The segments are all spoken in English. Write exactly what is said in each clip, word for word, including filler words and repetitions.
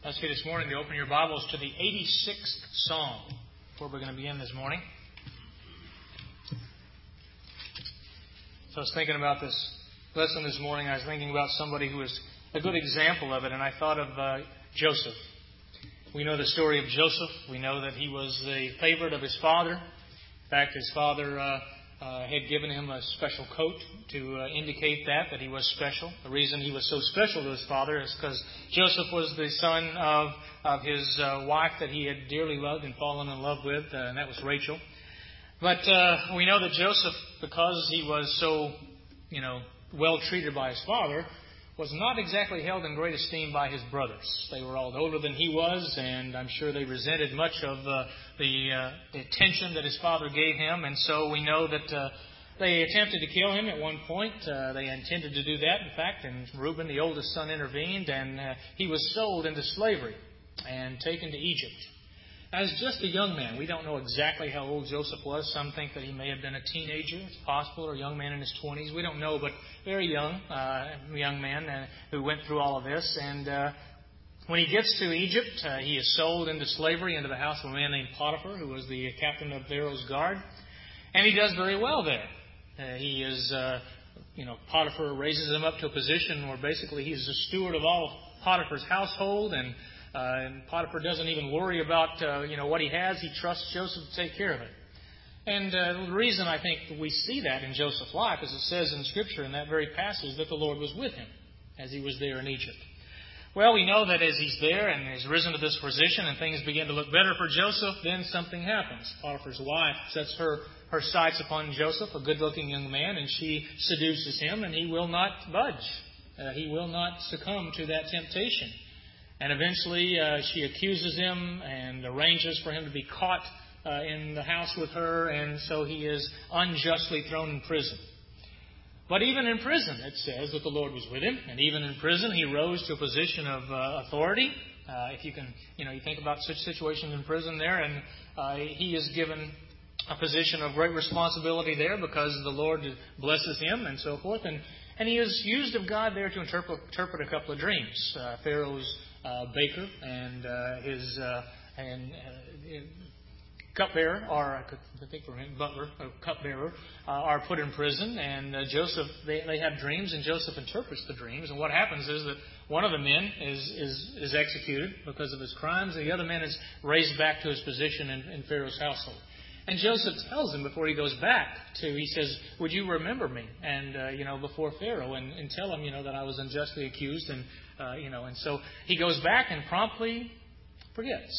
I ask you this morning to open your Bibles to the eighty-sixth Psalm, where we're going to begin this morning. So I was thinking about this lesson this morning. I was thinking about somebody who is a good example of it, and I thought of uh, Joseph. We know the story of Joseph. We know that he was the favorite of his father. In fact, his father uh, uh, had given him a special coat to uh, indicate that, that he was special. The reason he was so special to his father is because Joseph was the son of, of his uh, wife that he had dearly loved and fallen in love with, uh, and that was Rachel. But uh, we know that Joseph, because he was so, you know, well treated by his father, was not exactly held in great esteem by his brothers. They were all older than he was, and I'm sure they resented much of uh, the, uh, the attention that his father gave him. And so we know that uh, they attempted to kill him at one point. Uh, they intended to do that, in fact, and Reuben, the oldest son, intervened, and uh, he was sold into slavery and taken to Egypt. As just a young man, we don't know exactly how old Joseph was. Some think that he may have been a teenager, it's possible, or a young man in his twenties. We don't know, but very young, uh, young man uh, who went through all of this. And uh, when he gets to Egypt, uh, he is sold into slavery into the house of a man named Potiphar, who was the captain of Pharaoh's guard. And he does very well there. Uh, he is, uh, you know, Potiphar raises him up to a position where basically he's the steward of all Potiphar's household, and Uh, and Potiphar doesn't even worry about, uh, you know, what he has. He trusts Joseph to take care of it. And uh, the reason I think we see that in Joseph's life is it says in Scripture in that very passage that the Lord was with him as he was there in Egypt. Well, we know that as he's there and has risen to this position and things begin to look better for Joseph, then something happens. Potiphar's wife sets her, her sights upon Joseph, a good-looking young man, and she seduces him, and he will not budge. Uh, he will not succumb to that temptation. And eventually uh, she accuses him and arranges for him to be caught uh, in the house with her, and so he is unjustly thrown in prison. But even in prison, it says that the Lord was with him, and even in prison he rose to a position of uh, authority. Uh, if you can, you know, you think about such situations in prison there, and uh, he is given a position of great responsibility there because the Lord blesses him and so forth. And, and he is used of God there to interpret, interpret a couple of dreams. Uh, Pharaoh's Uh, baker and uh, his uh, and uh, cupbearer, or I could think for him, butler, or cupbearer, uh, are put in prison. And uh, Joseph, they, they have dreams, and Joseph interprets the dreams. And what happens is that one of the men is is, is executed because of his crimes, and the other man is raised back to his position in, in Pharaoh's household. And Joseph tells him before he goes back to, he says, "Would you remember me?" And uh, you know, before Pharaoh, and, and tell him, you know, that I was unjustly accused, and uh, you know, and so he goes back and promptly forgets.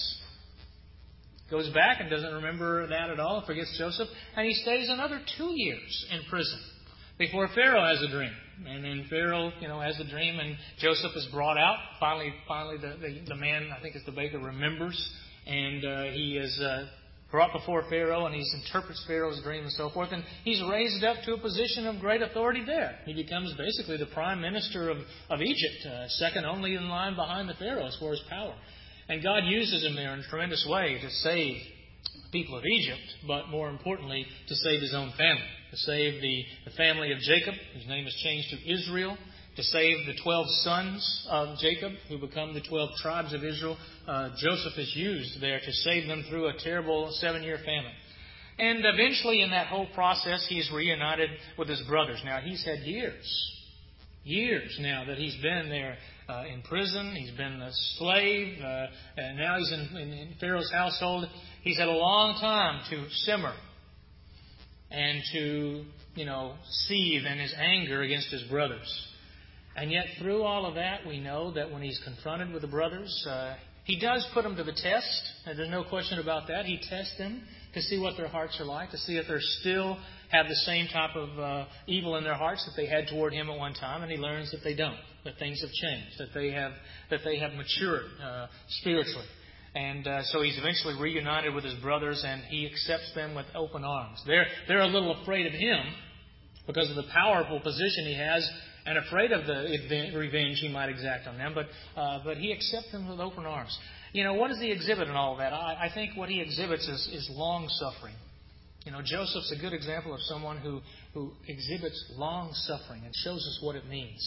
Goes back and doesn't remember that at all. Forgets Joseph, and he stays another two years in prison before Pharaoh has a dream. And then Pharaoh, you know, has a dream, and Joseph is brought out. Finally, finally, the the, the man, I think it's the baker, remembers, and uh, he is. Uh, brought before Pharaoh, and he interprets Pharaoh's dream and so forth, and he's raised up to a position of great authority there. He becomes basically the prime minister of, of Egypt, uh, second only in line behind the Pharaoh as far as power. And God uses him there in a tremendous way to save the people of Egypt, but more importantly, to save his own family, to save the, the family of Jacob, whose name is changed to Israel, to save the twelve sons of Jacob, who become the twelve tribes of Israel. Uh, Joseph is used there to save them through a terrible seven-year famine. And eventually in that whole process, he's reunited with his brothers. Now, he's had years, years now that he's been there uh, in prison. He's been a slave, uh, and now he's in, in, in Pharaoh's household. He's had a long time to simmer and to, you know, seethe in his anger against his brothers. And yet, through all of that, we know that when he's confronted with the brothers, uh, he does put them to the test. And there's no question about that. He tests them to see what their hearts are like, to see if they still have the same type of uh, evil in their hearts that they had toward him at one time. And he learns that they don't, that things have changed, that they have that they have matured uh, spiritually. And uh, so he's eventually reunited with his brothers, and he accepts them with open arms. They're they're a little afraid of him because of the powerful position he has, and afraid of the revenge he might exact on them, but uh, but he accepts them with open arms. You know, what does he exhibit in all of that? I, I think what he exhibits is, is long-suffering. You know, Joseph's a good example of someone who, who exhibits long-suffering and shows us what it means.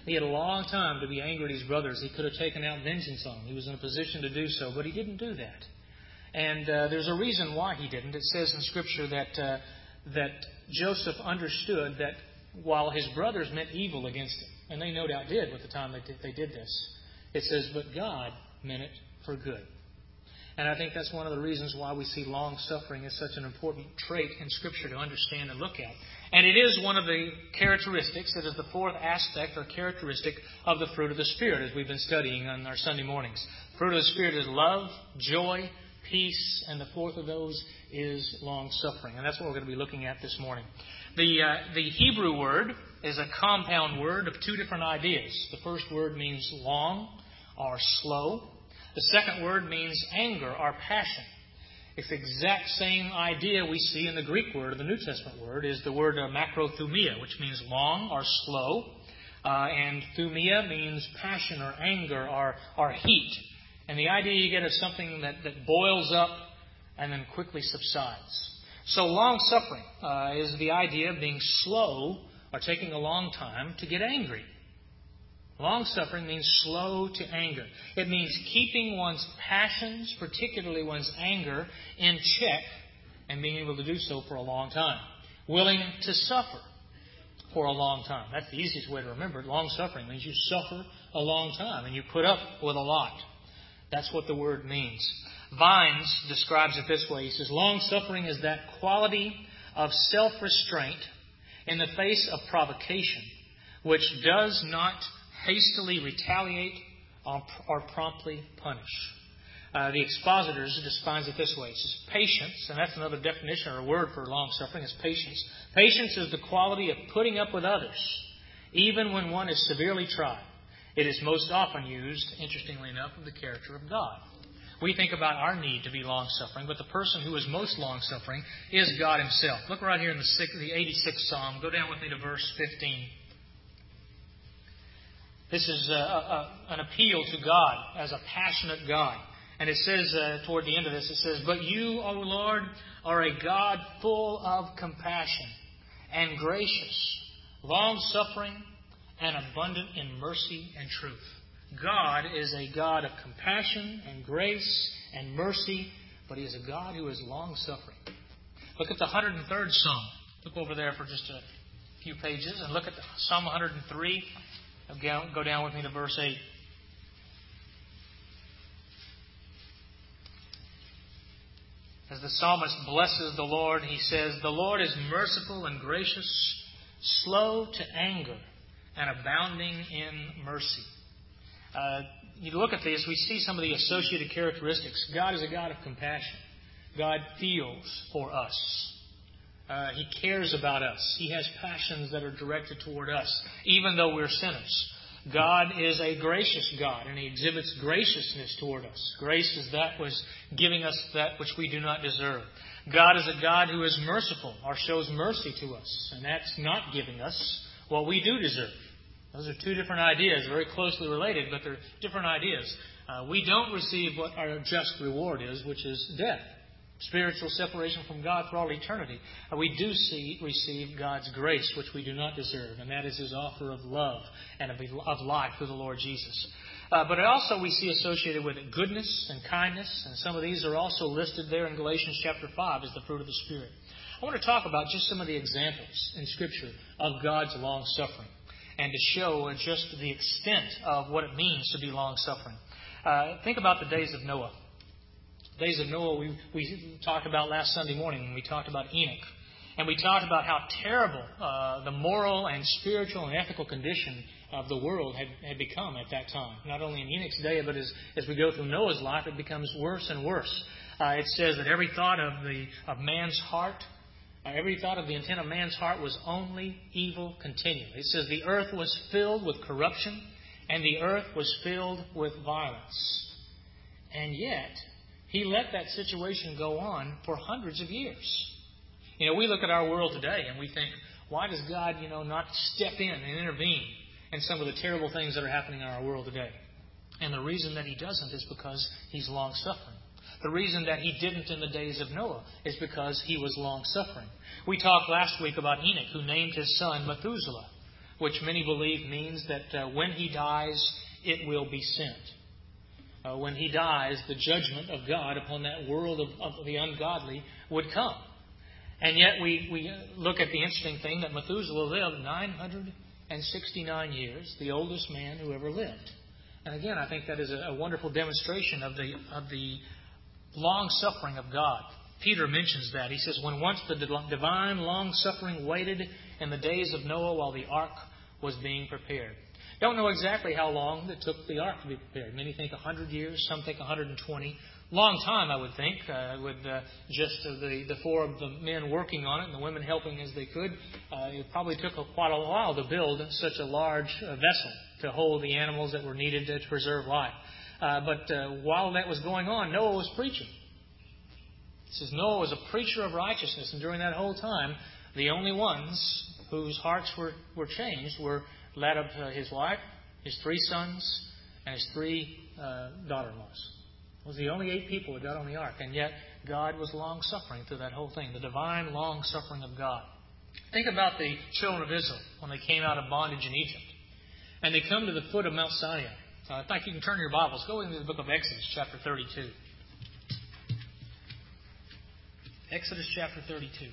He had a long time to be angry at his brothers. He could have taken out vengeance on them. He was in a position to do so, but he didn't do that. And uh, there's a reason why he didn't. It says in Scripture that uh, that Joseph understood that while his brothers meant evil against him, and they no doubt did at the time they did, they did this, it says, but God meant it for good. And I think that's one of the reasons why we see long-suffering as such an important trait in Scripture to understand and look at. And it is one of the characteristics, it is the fourth aspect or characteristic of the fruit of the Spirit, as we've been studying on our Sunday mornings. Fruit of the Spirit is love, joy, peace, and the fourth of those is long-suffering. And that's what we're going to be looking at this morning. The, uh, the Hebrew word is a compound word of two different ideas. The first word means long or slow. The second word means anger or passion. It's the exact same idea we see in the Greek word, or the New Testament word, is the word uh, macrothumia, which means long or slow. Uh, and thumia means passion or anger or, or heat. And the idea you get is something that, that boils up and then quickly subsides. So long-suffering uh, is the idea of being slow or taking a long time to get angry. Long-suffering means slow to anger. It means keeping one's passions, particularly one's anger, in check and being able to do so for a long time. Willing to suffer for a long time. That's the easiest way to remember it. Long-suffering means you suffer a long time and you put up with a lot. That's what the word means. Vines describes it this way. He says, long-suffering is that quality of self-restraint in the face of provocation, which does not hastily retaliate or promptly punish. Uh, the Expositors defines it this way. It says patience, and that's another definition or a word for long-suffering, is patience. Patience is the quality of putting up with others, even when one is severely tried. It is most often used, interestingly enough, of the character of God. We think about our need to be long-suffering, but the person who is most long-suffering is God Himself. Look right here in the eighty-sixth Psalm. Go down with me to verse fifteen. This is a, a, an appeal to God as a passionate God. And it says, uh, toward the end of this, it says, but you, O Lord, are a God full of compassion and gracious, long-suffering, and abundant in mercy and truth. God is a God of compassion and grace and mercy, but He is a God who is long-suffering. Look at the one hundred third Psalm. Look over there for just a few pages and look at the Psalm one hundred three. Go down with me to verse eight. As the psalmist blesses the Lord, he says, the Lord is merciful and gracious, slow to anger, and abounding in mercy. Uh, you look at this, we see some of the associated characteristics. God is a God of compassion. God feels for us. Uh, he cares about us. He has passions that are directed toward us, even though we're sinners. God is a gracious God, and He exhibits graciousness toward us. Grace is that was giving us that which we do not deserve. God is a God who is merciful, or shows mercy to us, and that's not giving us what we do deserve. Those are two different ideas, very closely related, but they're different ideas. Uh, we don't receive what our just reward is, which is death. Spiritual separation from God for all eternity. Uh, we do see, receive God's grace, which we do not deserve, and that is His offer of love and of, of life through the Lord Jesus. Uh, but also we see associated with it goodness and kindness, and some of these are also listed there in Galatians chapter five as the fruit of the Spirit. I want to talk about just some of the examples in Scripture of God's long-suffering, and to show just the extent of what it means to be long-suffering. Uh, think about the days of Noah. The days of Noah we, we talked about last Sunday morning when we talked about Enoch. And we talked about how terrible uh, the moral and spiritual and ethical condition of the world had, had become at that time. Not only in Enoch's day, but as, as we go through Noah's life, it becomes worse and worse. Uh, it says that every thought of the of man's heart, uh, every thought of the intent of man's heart was only evil continually. It says the earth was filled with corruption, and the earth was filled with violence. And yet, He let that situation go on for hundreds of years. You know, we look at our world today and we think, why does God, you know, not step in and intervene in some of the terrible things that are happening in our world today? And the reason that He doesn't is because He's long-suffering. The reason that He didn't in the days of Noah is because He was long-suffering. We talked last week about Enoch, who named his son Methuselah, which many believe means that uh, when He dies, it will be sent. Uh, when He dies, the judgment of God upon that world of, of the ungodly would come. And yet we, we look at the interesting thing that Methuselah lived nine hundred sixty-nine years, the oldest man who ever lived. And again, I think that is a, a wonderful demonstration of the of the long-suffering of God. Peter mentions that. He says, when once the divine long-suffering waited in the days of Noah while the ark was being prepared. Don't know exactly how long it took the ark to be prepared. Many think one hundred years, some think one hundred twenty. Long time, I would think, uh, with uh, just uh, the, the four of the men working on it and the women helping as they could. Uh, it probably took a, quite a while to build such a large uh, vessel to hold the animals that were needed to preserve life. Uh, but uh, while that was going on, Noah was preaching. It says Noah was a preacher of righteousness, and during that whole time, the only ones whose hearts were, were changed were that of uh, his wife, his three sons, and his three uh, daughter-in-laws. Those were the only eight people who got on the ark, and yet God was long-suffering through that whole thing, the divine long-suffering of God. Think about the children of Israel when they came out of bondage in Egypt, and they come to the foot of Mount Sinai. Uh, in fact, you can turn your Bibles. Go into the book of Exodus, chapter thirty-two. Exodus chapter thirty-two.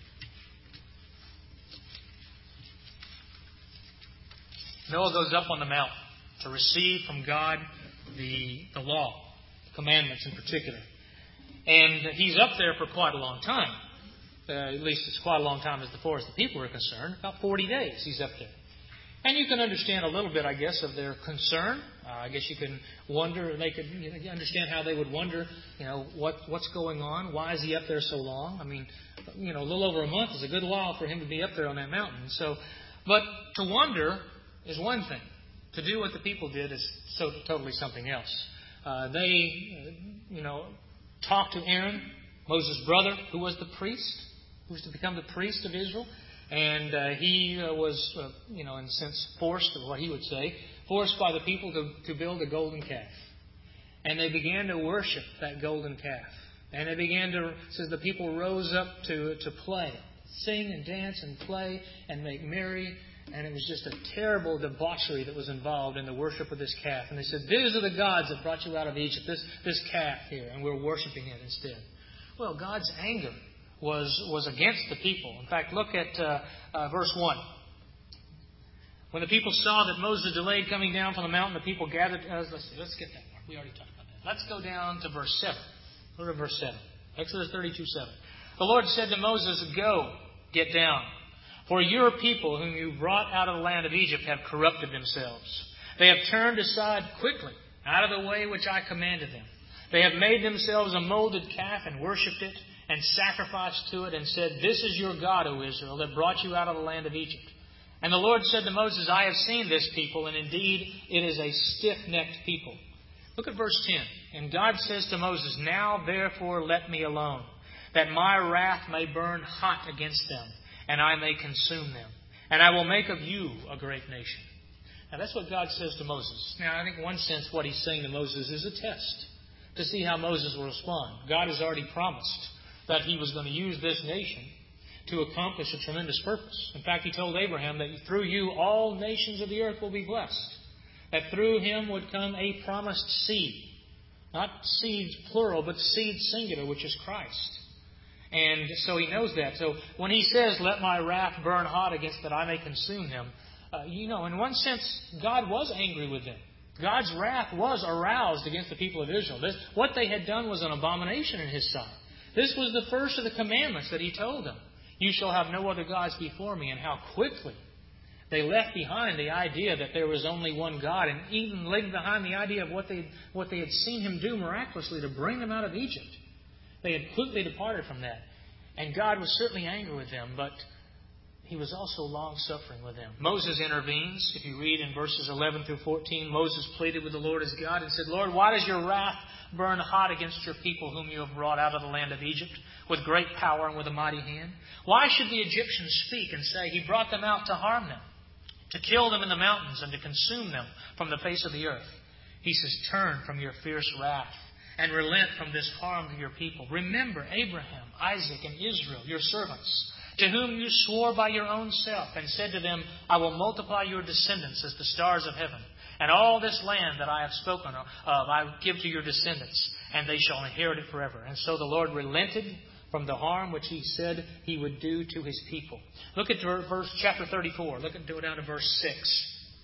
Noah goes up on the mountain to receive from God the, the law, the commandments in particular. And he's up there for quite a long time. Uh, at least it's quite a long time as far as the people are concerned. About forty days he's up there. And you can understand a little bit, I guess, of their concern. Uh, I guess you can wonder, they could you know, understand how they would wonder, you know, what what's going on? Why is he up there so long? I mean, you know, a little over a month is a good while for him to be up there on that mountain. So, but to wonder is one thing. To do what the people did is so totally something else. Uh, they, you know, talked to Aaron, Moses' brother, who was the priest, who was to become the priest of Israel. And uh, he uh, was, uh, you know, in a sense, forced, or what he would say, forced by the people to, to build a golden calf. And they began to worship that golden calf. And they began to, says the people rose up to, to play, sing and dance and play and make merry. And it was just a terrible debauchery that was involved in the worship of this calf. And they said, these are the gods that brought you out of Egypt, this, this calf here, and we're worshiping it instead. Well, God's anger was was against the people. In fact, look at uh, uh, verse one. When the people saw that Moses delayed coming down from the mountain, the people gathered. Uh, let's see, let's get that part. We already talked about that. Let's go down to verse seven. Go to verse seven. Exodus thirty-two seven. The Lord said to Moses, go, get down. For your people whom you brought out of the land of Egypt have corrupted themselves. They have turned aside quickly out of the way which I commanded them. They have made themselves a molded calf and worshipped it, and sacrificed to it, and said, this is your God, O Israel, that brought you out of the land of Egypt. And the Lord said to Moses, I have seen this people, and indeed it is a stiff-necked people. Look at verse ten. And God says to Moses, now therefore let me alone, that my wrath may burn hot against them, and I may consume them. And I will make of you a great nation. Now that's what God says to Moses. Now I think in one sense what he's saying to Moses is a test to see how Moses will respond. God has already promised that he was going to use this nation to accomplish a tremendous purpose. In fact, he told Abraham that through you all nations of the earth will be blessed. That through him would come a promised seed. Not seeds plural, but seed singular, which is Christ. And so he knows that. So when he says, let my wrath burn hot against that I may consume them, uh, you know, in one sense, God was angry with them. God's wrath was aroused against the people of Israel. This, what they had done was an abomination in his sight. This was the first of the commandments that he told them. You shall have no other gods before me. And how quickly they left behind the idea that there was only one God, and even leaving behind the idea of what they what they had seen him do miraculously to bring them out of Egypt. They had quickly departed from that. And God was certainly angry with them, but he was also long-suffering with them. Moses intervenes. If you read in verses eleven through fourteen, Moses pleaded with the Lord as God and said, Lord, why does your wrath burn hot against your people whom you have brought out of the land of Egypt with great power and with a mighty hand? Why should the Egyptians speak and say, he brought them out to harm them, to kill them in the mountains and to consume them from the face of the earth? He says, turn from your fierce wrath and relent from this harm to your people. Remember Abraham, Isaac, and Israel, your servants, to whom you swore by your own self, and said to them, I will multiply your descendants as the stars of heaven, and all this land that I have spoken of I will give to your descendants, and they shall inherit it forever. And so the Lord relented from the harm which He said He would do to His people. Look at verse chapter thirty-four. Look at go down to verse six.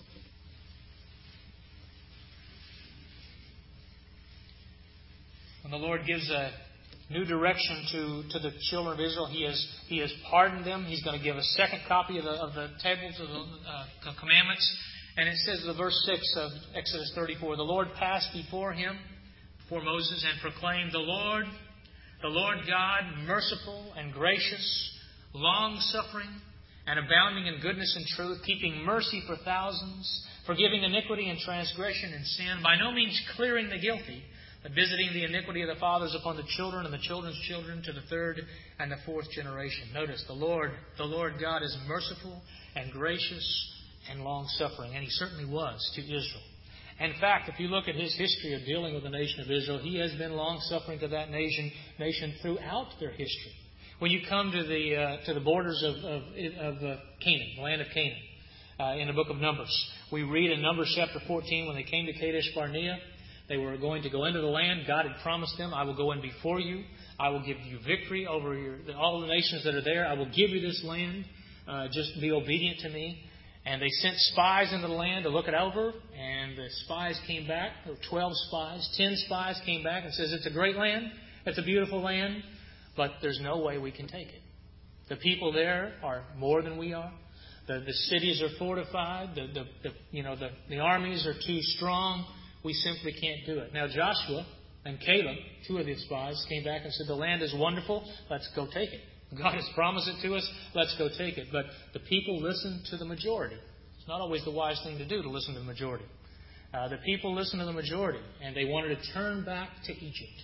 When the Lord gives a new direction to, to the children of Israel, He has He has pardoned them. He's going to give a second copy of the of the tables of the uh, commandments. And it says in verse six of Exodus thirty-four, the Lord passed before him, before Moses, and proclaimed, The Lord, the Lord God, merciful and gracious, long-suffering, and abounding in goodness and truth, keeping mercy for thousands, forgiving iniquity and transgression and sin, by no means clearing the guilty, but visiting the iniquity of the fathers upon the children and the children's children to the third and the fourth generation. Notice, the Lord, the Lord God is merciful and gracious and long-suffering, and He certainly was to Israel. In fact, if you look at His history of dealing with the nation of Israel, He has been long-suffering to that nation nation throughout their history. When you come to the uh, to the borders of of, of uh, Canaan, the land of Canaan, uh, in the book of Numbers, we read in Numbers chapter fourteen, when they came to Kadesh Barnea, they were going to go into the land. God had promised them, I will go in before you. I will give you victory over your, all the nations that are there. I will give you this land. Uh, just be obedient to me. And they sent spies into the land to look it over. And the spies came back. There were twelve spies. Ten spies came back and says, it's a great land. It's a beautiful land. But there's no way we can take it. The people there are more than we are. The, the cities are fortified. The, the, the, you know, the, the armies are too strong. We simply can't do it. Now Joshua and Caleb, two of the spies, came back and said, the land is wonderful. Let's go take it. God has promised it to us. Let's go take it. But the people listened to the majority. It's not always the wise thing to do to listen to the majority. Uh, the people listened to the majority, and they wanted to turn back to Egypt.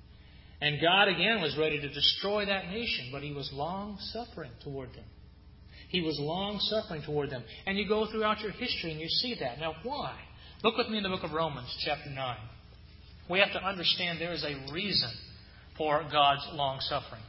And God again was ready to destroy that nation, but He was long-suffering toward them. He was long-suffering toward them. And you go throughout your history and you see that. Now, why? Look with me in the book of Romans, chapter nine. We have to understand there is a reason for God's long-suffering.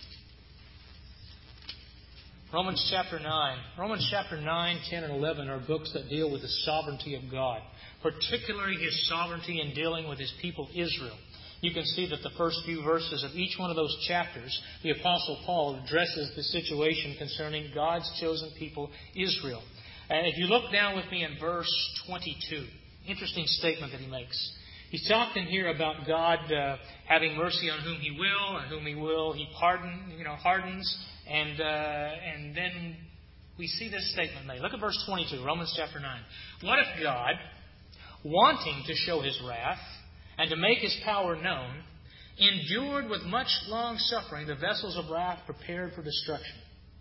Romans chapter nine. Romans chapter nine, ten, and eleven are books that deal with the sovereignty of God, particularly His sovereignty in dealing with His people Israel. You can see that the first few verses of each one of those chapters, the Apostle Paul addresses the situation concerning God's chosen people, Israel. And if you look down with me in verse twenty-two, interesting statement that he makes. He's talking here about God uh, having mercy on whom He will, and whom He will He pardon, you know, hardens. And uh, and then we see this statement made. Look at verse twenty-two, Romans chapter nine. What if God, wanting to show His wrath and to make His power known, endured with much long suffering the vessels of wrath prepared for destruction?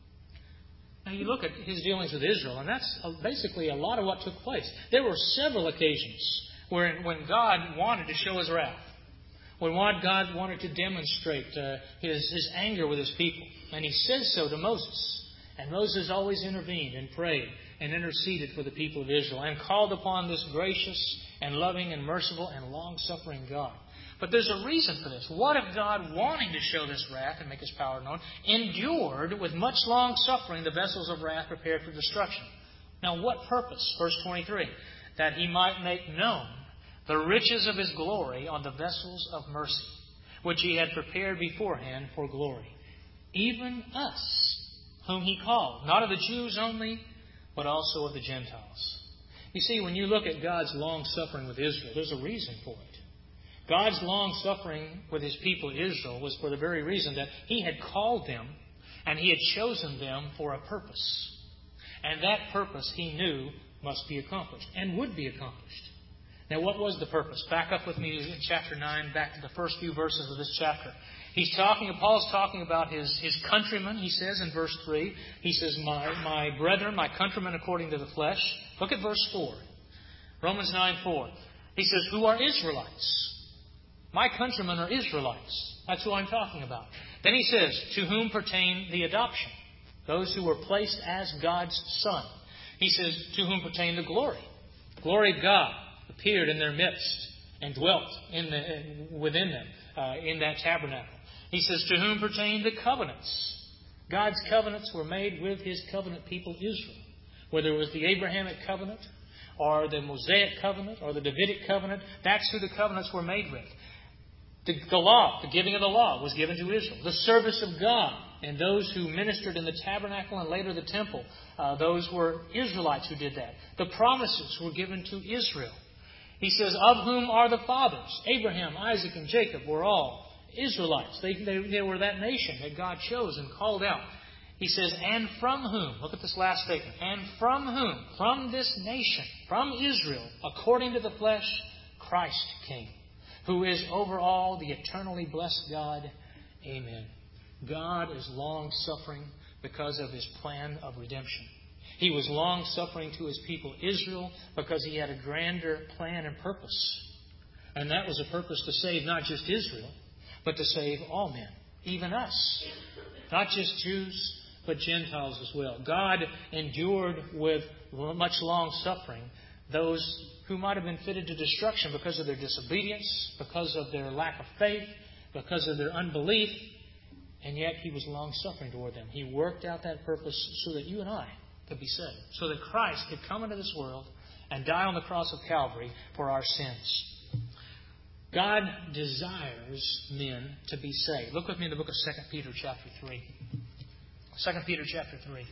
Now you look at His dealings with Israel, and that's basically a lot of what took place. There were several occasions where when God wanted to show His wrath, when God wanted to demonstrate uh, his, his anger with His people. And He says so to Moses. And Moses always intervened and prayed and interceded for the people of Israel and called upon this gracious and loving and merciful and long-suffering God. But there's a reason for this. What if God, wanting to show this wrath and make His power known, endured with much long suffering the vessels of wrath prepared for destruction? Now what purpose? Verse twenty-three. That He might make known the riches of His glory on the vessels of mercy, which He had prepared beforehand for glory. Even us, whom He called, not of the Jews only, but also of the Gentiles. You see, when you look at God's long-suffering with Israel, there's a reason for it. God's long-suffering with His people Israel was for the very reason that He had called them and He had chosen them for a purpose. And that purpose He knew must be accomplished and would be accomplished. Now, what was the purpose? Back up with me in chapter nine, back to the first few verses of this chapter. He's talking, Paul's talking about his, his countrymen, he says in verse three. He says, my, my brethren, my countrymen according to the flesh. Look at verse four. Romans nine four. He says, who are Israelites? My countrymen are Israelites. That's who I'm talking about. Then he says, to whom pertain the adoption? Those who were placed as God's son. He says, to whom pertain the glory? Glory of God appeared in their midst and dwelt in the, within them uh, in that tabernacle. He says, to whom pertain the covenants? God's covenants were made with His covenant people Israel. Whether it was the Abrahamic covenant or the Mosaic covenant or the Davidic covenant, that's who the covenants were made with. The, the law, the giving of the law, was given to Israel. The service of God and those who ministered in the tabernacle and later the temple, uh, those were Israelites who did that. The promises were given to Israel. He says, of whom are the fathers? Abraham, Isaac, and Jacob were all Israelites. They, they, they were that nation that God chose and called out. He says, and from whom? Look at this last statement. And from whom? From this nation, from Israel, according to the flesh, Christ came, who is over all, the eternally blessed God. Amen. God is long-suffering because of His plan of redemption. He was long-suffering to His people Israel because He had a grander plan and purpose. And that was a purpose to save not just Israel, but to save all men, even us. Not just Jews, but Gentiles as well. God endured with much long-suffering those who might have been fitted to destruction because of their disobedience, because of their lack of faith, because of their unbelief, and yet He was long-suffering toward them. He worked out that purpose so that you and I could be saved, so that Christ could come into this world and die on the cross of Calvary for our sins. God desires men to be saved. Look with me in the book of Second Peter chapter three. Second Peter chapter three.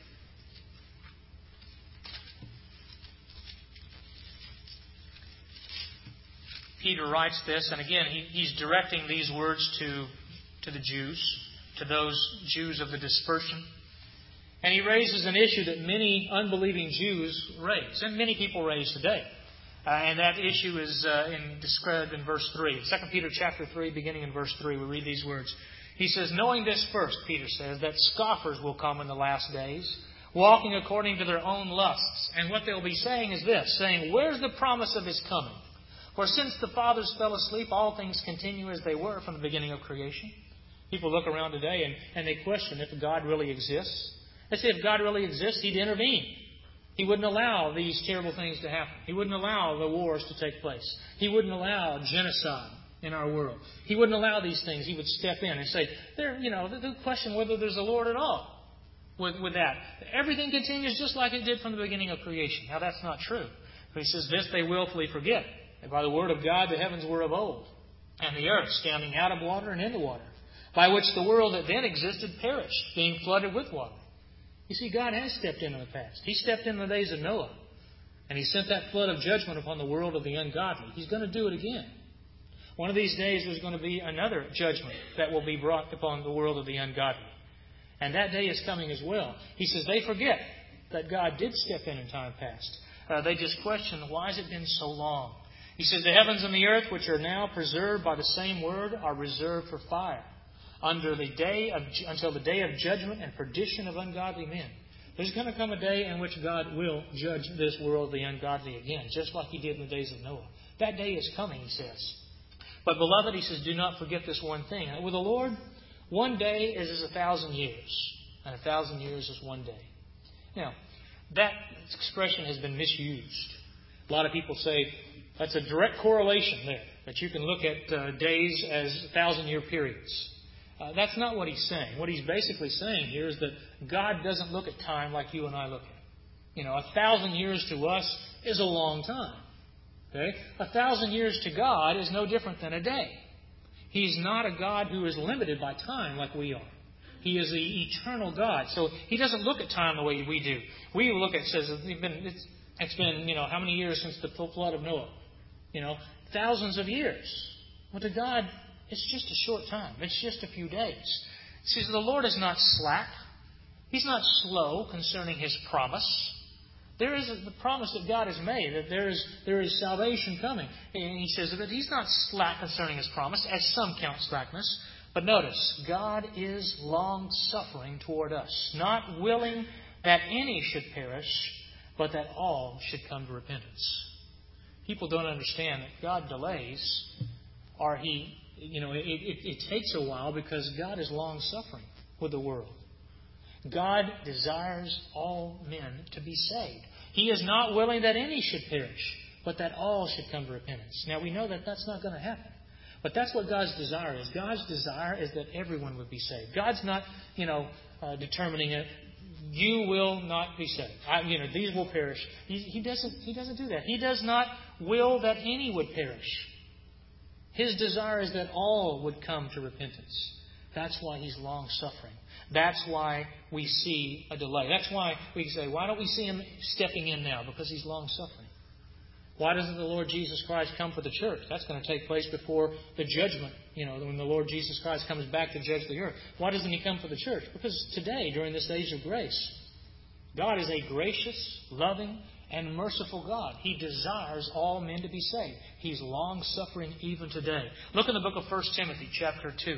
Peter writes this, and again, he, he's directing these words to, to the Jews, to those Jews of the dispersion. And he raises an issue that many unbelieving Jews raise, and many people raise today. Uh, and that issue is uh, in, described in verse three. Second Peter chapter three, beginning in verse three, we read these words. He says, knowing this first, Peter says, that scoffers will come in the last days, walking according to their own lusts. And what they'll be saying is this, saying, where's the promise of His coming? For since the fathers fell asleep, all things continue as they were from the beginning of creation. People look around today and, and they question if God really exists. They say if God really exists, He'd intervene. He wouldn't allow these terrible things to happen. He wouldn't allow the wars to take place. He wouldn't allow genocide in our world. He wouldn't allow these things. He would step in and say, there, you know, the question whether there's a Lord at all with, with that. Everything continues just like it did from the beginning of creation. Now, that's not true. But he says, this they willfully forget. And by the word of God, the heavens were of old, and the earth standing out of water and into water, by which the world that then existed perished, being flooded with water. You see, God has stepped in in the past. He stepped in the days of Noah, and He sent that flood of judgment upon the world of the ungodly. He's going to do it again. One of these days there's going to be another judgment that will be brought upon the world of the ungodly. And that day is coming as well. He says they forget that God did step in in time past. Uh, they just question, why has it been so long? He says, the heavens and the earth, which are now preserved by the same word, are reserved for fire, under the day of, until the day of judgment and perdition of ungodly men. There's going to come a day in which God will judge this world of the ungodly again, just like He did in the days of Noah. That day is coming, He says. But beloved, He says, do not forget this one thing. With the Lord, one day is as a thousand years, and a thousand years is one day. Now, that expression has been misused. A lot of people say that's a direct correlation there, that you can look at uh, days as thousand-year periods. Uh, that's not what he's saying. What he's basically saying here is that God doesn't look at time like you and I look at it. You know, a thousand years to us is a long time. Okay? A thousand years to God is no different than a day. He's not a God who is limited by time like we are. He is the eternal God. So He doesn't look at time the way we do. We look at, says, it's been, it's, it's been, you know, how many years since the flood of Noah? You know, thousands of years. Well, to God, it's just a short time. It's just a few days. He says the Lord is not slack. He's not slow concerning His promise. There is the promise that God has made, that there is there is salvation coming. And He says that He's not slack concerning His promise, as some count slackness. But notice, God is long-suffering toward us, not willing that any should perish, but that all should come to repentance. People don't understand that God delays, or He, you know, it, it, it takes a while because God is long-suffering with the world. God desires all men to be saved. He is not willing that any should perish, but that all should come to repentance. Now, we know that that's not going to happen. But that's what God's desire is. God's desire is that everyone would be saved. God's not, you know, uh, determining it. You will not be saved. I, you know, these will perish. He, he doesn't. He doesn't do that. He does not will that any would perish. His desire is that all would come to repentance. That's why He's long-suffering. That's why we see a delay. That's why we say, why don't we see Him stepping in now? Because He's long-suffering. Why doesn't the Lord Jesus Christ come for the church? That's going to take place before the judgment, you know, when the Lord Jesus Christ comes back to judge the earth. Why doesn't He come for the church? Because today, during this age of grace, God is a gracious, loving, and merciful God. He desires all men to be saved. He's long-suffering even today. Look in the book of First Timothy, chapter two.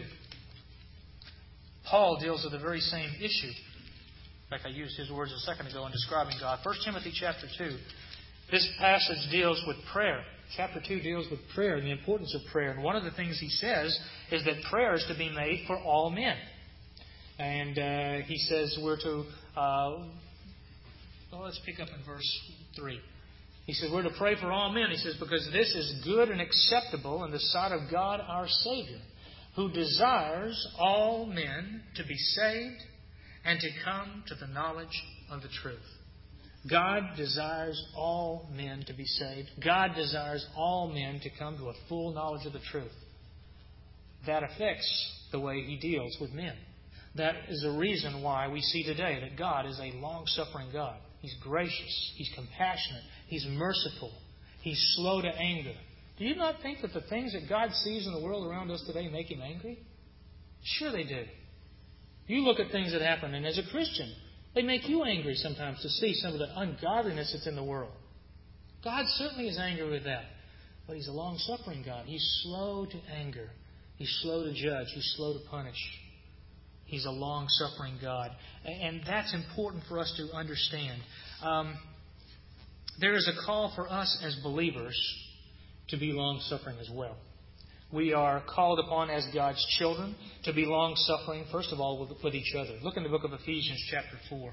Paul deals with the very same issue. In fact, I used his words a second ago in describing God. First Timothy, chapter two. This passage deals with prayer. Chapter two deals with prayer and the importance of prayer. And one of the things he says is that prayer is to be made for all men. And uh, he says we're to... Uh, well, let's pick up in verse three. He says we're to pray for all men. He says because this is good and acceptable in the sight of God our Savior, who desires all men to be saved and to come to the knowledge of the truth. God desires all men to be saved. God desires all men to come to a full knowledge of the truth. That affects the way He deals with men. That is the reason why we see today that God is a long-suffering God. He's gracious. He's compassionate. He's merciful. He's slow to anger. Do you not think that the things that God sees in the world around us today make Him angry? Sure they do. You look at things that happen, and as a Christian, they make you angry sometimes to see some of the ungodliness that's in the world. God certainly is angry with that. But He's a long-suffering God. He's slow to anger. He's slow to judge. He's slow to punish. He's a long-suffering God. And that's important for us to understand. Um, there is a call for us as believers to be long-suffering as well. We are called upon as God's children to be long-suffering, first of all, with, with each other. Look in the book of Ephesians chapter four.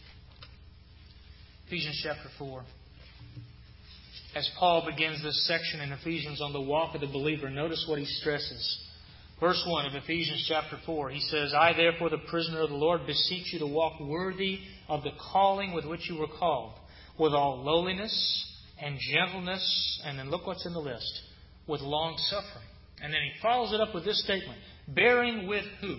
Ephesians chapter four. As Paul begins this section in Ephesians on the walk of the believer, notice what he stresses. Verse one of Ephesians chapter four, he says, I therefore, the prisoner of the Lord, beseech you to walk worthy of the calling with which you were called, with all lowliness and gentleness, and then look what's in the list, with long-suffering. And then he follows it up with this statement, bearing with who?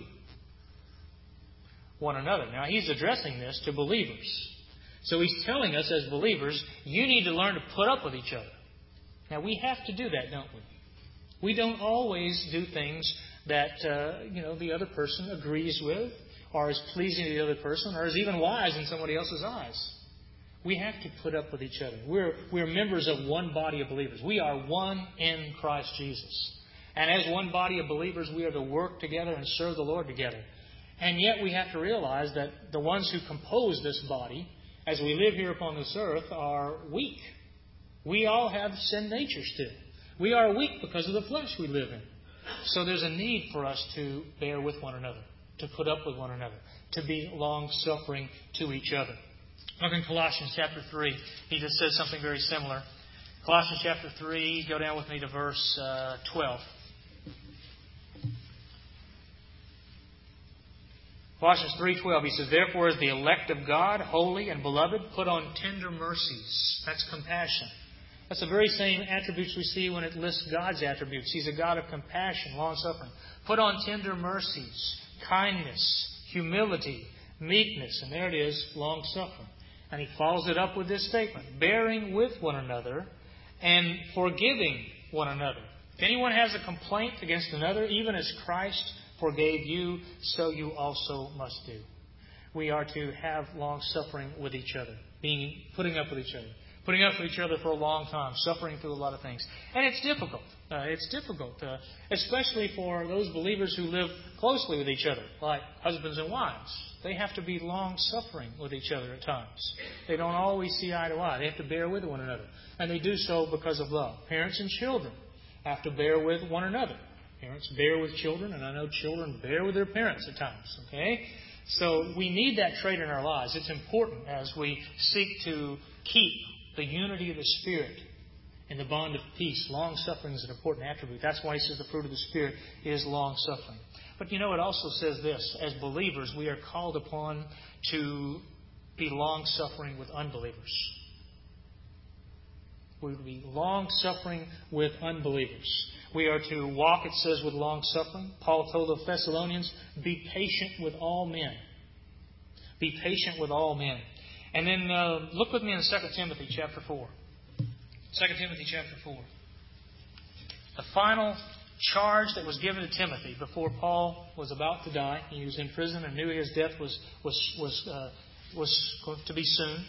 One another. Now, he's addressing this to believers. So he's telling us as believers, you need to learn to put up with each other. Now, we have to do that, don't we? We don't always do things that uh, you know the other person agrees with, or is pleasing to the other person, or is even wise in somebody else's eyes. We have to put up with each other. We're, we're members of one body of believers. We are one in Christ Jesus. And as one body of believers, we are to work together and serve the Lord together. And yet we have to realize that the ones who compose this body, as we live here upon this earth, are weak. We all have sin natures too. We are weak because of the flesh we live in. So there's a need for us to bear with one another, to put up with one another, to be long-suffering to each other. Look in Colossians chapter three. He just says something very similar. Colossians chapter three, go down with me to verse uh, twelve. Colossians three twelve, he says, therefore, as the elect of God, holy and beloved, put on tender mercies. That's compassion. That's the very same attributes we see when it lists God's attributes. He's a God of compassion, long-suffering. Put on tender mercies, kindness, humility, meekness, and there it is, long-suffering. And he follows it up with this statement, bearing with one another and forgiving one another. If anyone has a complaint against another, even as Christ forgave you, so you also must do. We are to have long-suffering with each other, being putting up with each other. Putting up with each other for a long time, suffering through a lot of things. And it's difficult. Uh, it's difficult, uh, especially for those believers who live closely with each other, like husbands and wives. They have to be long-suffering with each other at times. They don't always see eye to eye. They have to bear with one another. And they do so because of love. Parents and children have to bear with one another. Parents bear with children, and I know children bear with their parents at times. Okay? So we need that trait in our lives. It's important as we seek to keep the unity of the Spirit in the bond of peace. Long-suffering is an important attribute. That's why he says the fruit of the Spirit is long-suffering. But you know, it also says this. As believers, we are called upon to be long-suffering with unbelievers. We will be long-suffering with unbelievers. We are to walk, it says, with long-suffering. Paul told the Thessalonians, be patient with all men. Be patient with all men. And then uh, look with me in Second Timothy chapter four. Second Timothy chapter four. The final charge that was given to Timothy before Paul was about to die. He was in prison and knew his death was was was uh, was going to be soon.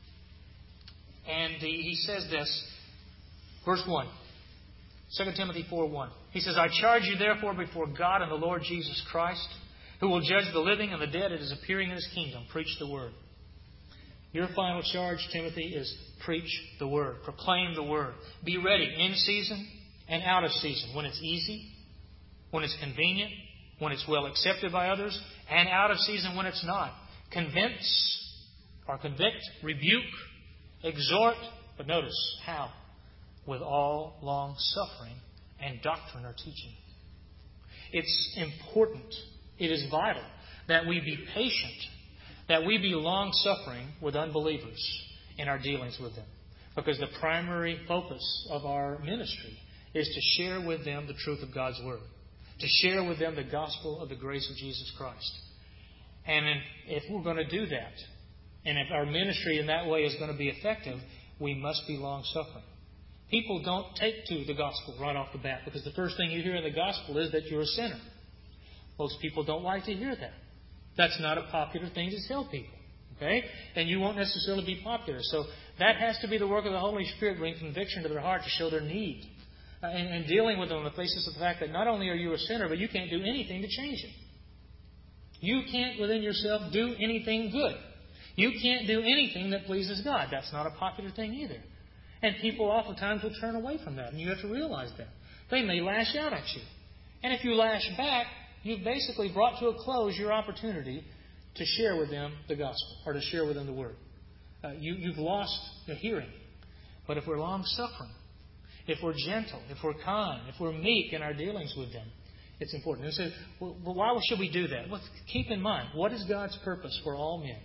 And he, he says this, verse one. Second Timothy four one. He says, I charge you therefore before God and the Lord Jesus Christ, who will judge the living and the dead at His appearing in His kingdom. Preach the Word. Your final charge, Timothy, is preach the Word. Proclaim the Word. Be ready in season and out of season. When it's easy, when it's convenient, when it's well accepted by others, and out of season when it's not. Convince or convict, rebuke, exhort, but notice how? With all long suffering and doctrine or teaching. It's important, it is vital that we be patient, that we be long-suffering with unbelievers in our dealings with them. Because the primary focus of our ministry is to share with them the truth of God's Word. To share with them the gospel of the grace of Jesus Christ. And if we're going to do that, and if our ministry in that way is going to be effective, we must be long-suffering. People don't take to the gospel right off the bat because the first thing you hear in the gospel is that you're a sinner. Most people don't like to hear that. That's not a popular thing to tell people. Okay? And you won't necessarily be popular. So that has to be the work of the Holy Spirit, bring conviction to their heart to show their need. Uh, and, and dealing with them on the basis of the fact that not only are you a sinner, but you can't do anything to change it. You can't within yourself do anything good. You can't do anything that pleases God. That's not a popular thing either. And people oftentimes will turn away from that. And you have to realize that. They may lash out at you. And if you lash back, you've basically brought to a close your opportunity to share with them the gospel or to share with them the Word. Uh, you, you've lost the hearing. But if we're long-suffering, if we're gentle, if we're kind, if we're meek in our dealings with them, it's important. And so, well, why should we do that? Well, keep in mind, what is God's purpose for all men?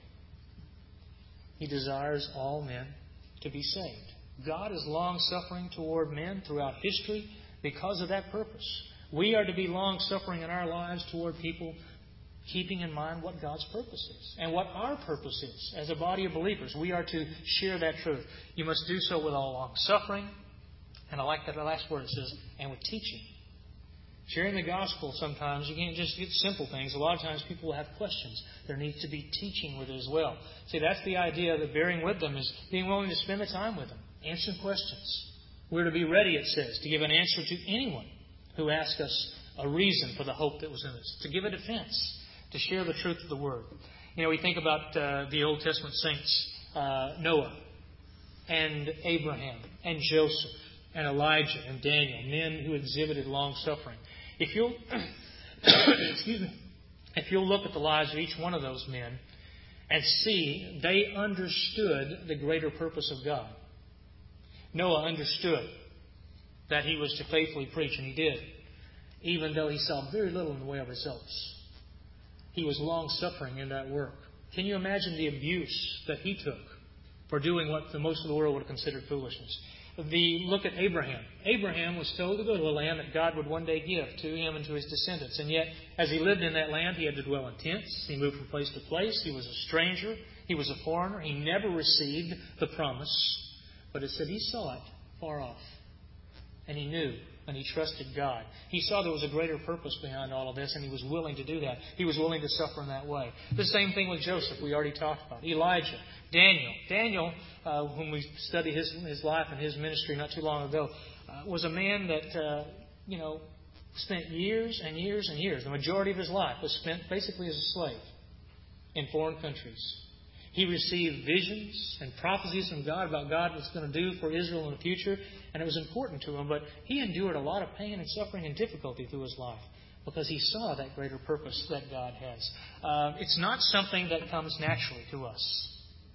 He desires all men to be saved. God is long-suffering toward men throughout history because of that purpose. We are to be long-suffering in our lives toward people, keeping in mind what God's purpose is and what our purpose is as a body of believers. We are to share that truth. You must do so with all long-suffering. And I like that last word. It says, and with teaching. Sharing the gospel sometimes, you can't just get simple things. A lot of times people will have questions. There needs to be teaching with it as well. See, that's the idea that bearing with them is being willing to spend the time with them. Answer questions. We're to be ready, it says, to give an answer to anyone who asks us a reason for the hope that was in us. To give a defense. To share the truth of the Word. You know, we think about uh, the Old Testament saints. Uh, Noah and Abraham and Joseph and Elijah and Daniel. Men who exhibited long-suffering. If you'll, excuse me, if you'll look at the lives of each one of those men and see they understood the greater purpose of God. Noah understood that he was to faithfully preach, and he did, even though he saw very little in the way of results. He was long-suffering in that work. Can you imagine the abuse that he took for doing what the most of the world would have considered foolishness? The look at Abraham. Abraham was told to go to a land that God would one day give to him and to his descendants. And yet, as he lived in that land, he had to dwell in tents. He moved from place to place. He was a stranger. He was a foreigner. He never received the promise. But it said he saw it far off. And he knew. And he trusted God. He saw there was a greater purpose behind all of this, and he was willing to do that. He was willing to suffer in that way. The same thing with Joseph, we already talked about. Elijah, Daniel. Daniel, uh, when we studied his, his life and his ministry not too long ago, uh, was a man that, uh, you know, spent years and years and years. The majority of his life was spent basically as a slave in foreign countries. He received visions and prophecies from God about God was going to do for Israel in the future, and it was important to him. But he endured a lot of pain and suffering and difficulty through his life because he saw that greater purpose that God has. Uh, it's not something that comes naturally to us.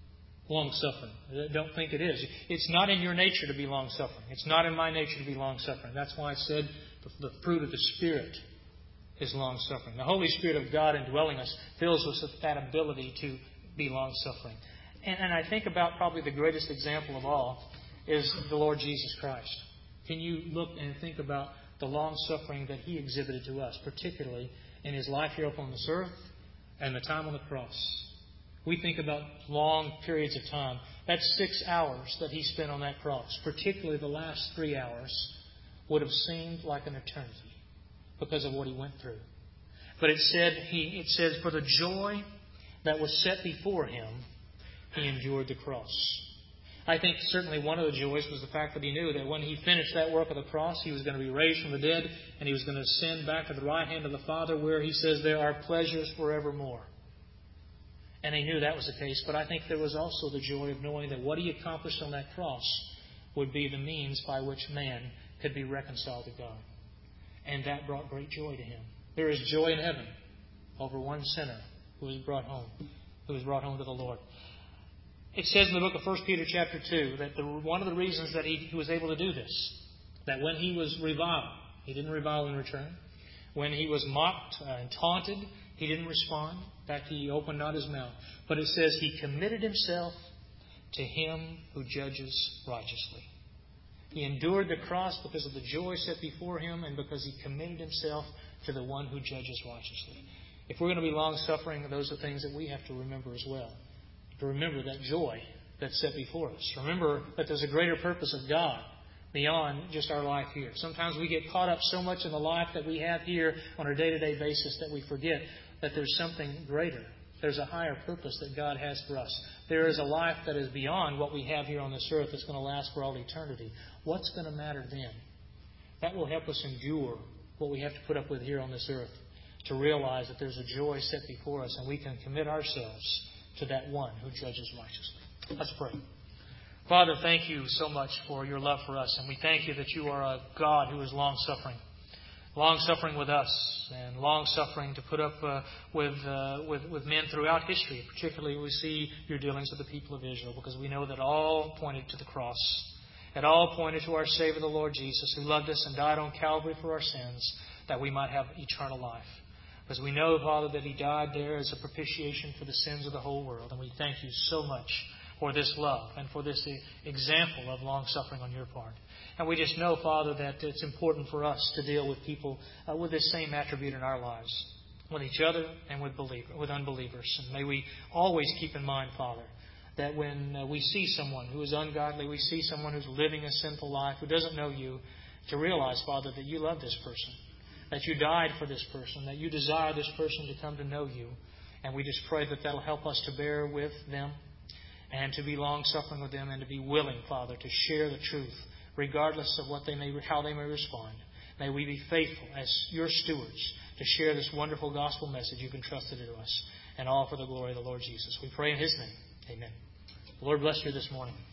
long-suffering. Don't think it is. It's not in your nature to be long-suffering. It's not in my nature to be long-suffering. That's why I said the fruit of the Spirit is long-suffering. The Holy Spirit of God indwelling us fills us with that ability to be long-suffering. And, and I think about probably the greatest example of all is the Lord Jesus Christ. Can you look and think about the long-suffering that He exhibited to us, particularly in His life here upon this earth and the time on the cross? We think about long periods of time. That's six hours that He spent on that cross. Particularly the last three hours would have seemed like an eternity because of what He went through. But it said He it says, for the joy that was set before Him, He endured the cross. I think certainly one of the joys was the fact that He knew that when He finished that work of the cross, He was going to be raised from the dead, and He was going to ascend back to the right hand of the Father, where He says there are pleasures forevermore. And He knew that was the case, but I think there was also the joy of knowing that what He accomplished on that cross would be the means by which man could be reconciled to God. And that brought great joy to Him. There is joy in heaven over one sinner who was brought home, who was brought home to the Lord. It says in the book of First Peter chapter two that the, one of the reasons that he, he was able to do this, that when he was reviled, he didn't revile in return. When he was mocked and taunted, he didn't respond. In fact, he opened not his mouth. But it says he committed himself to Him who judges righteously. He endured the cross because of the joy set before Him and because He committed Himself to the one who judges righteously. If we're going to be long-suffering, those are things that we have to remember as well. To remember that joy that's set before us. Remember that there's a greater purpose of God beyond just our life here. Sometimes we get caught up so much in the life that we have here on a day-to-day basis that we forget that there's something greater. There's a higher purpose that God has for us. There is a life that is beyond what we have here on this earth that's going to last for all eternity. What's going to matter then? That will help us endure what we have to put up with here on this earth, to realize that there's a joy set before us and we can commit ourselves to that one who judges righteously. Let's pray. Father, thank You so much for Your love for us, and we thank You that You are a God who is long-suffering. Long-suffering with us, and long-suffering to put up uh, with, uh, with with men throughout history. Particularly we see Your dealings with the people of Israel, because we know that all pointed to the cross. It all pointed to our Savior, the Lord Jesus, who loved us and died on Calvary for our sins, that we might have eternal life. Because we know, Father, that He died there as a propitiation for the sins of the whole world. And we thank You so much for this love and for this example of long-suffering on Your part. And we just know, Father, that it's important for us to deal with people uh, with this same attribute in our lives, with each other and with believer, with unbelievers. And may we always keep in mind, Father, that when uh, we see someone who is ungodly, we see someone who's living a sinful life, who doesn't know You, to realize, Father, that You love this person, that You died for this person, that You desire this person to come to know You. And we just pray that that will help us to bear with them and to be long-suffering with them and to be willing, Father, to share the truth, regardless of what they may, how they may respond. May we be faithful as Your stewards to share this wonderful gospel message You've entrusted to us, and all for the glory of the Lord Jesus. We pray in His name. Amen. The Lord bless you this morning.